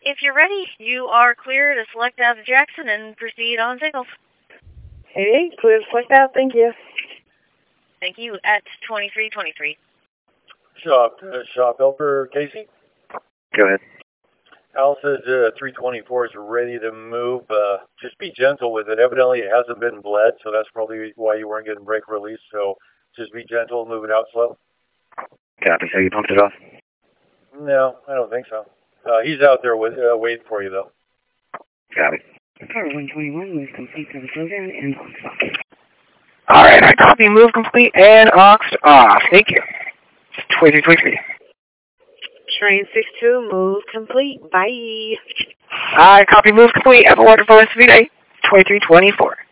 If you're ready, you are clear to select out of Jackson and proceed on signals. 88, clear to select out, thank you. Thank you. At 2323. Shop helper, Casey? Go ahead. Al says 324 is ready to move. Just be gentle with it. Evidently it hasn't been bled, so that's probably why you weren't getting brake release. So just be gentle, move it out slow. Copy. So you pumped it off? No, I don't think so. He's out there waiting for you, though. Copy. Power 121, move complete to the program and aux off. All right, I copy. Move complete and aux off. Thank you. 2323. Train 62, move complete. Bye. I copy. Move complete. Have a wonderful rest of your day. 2324.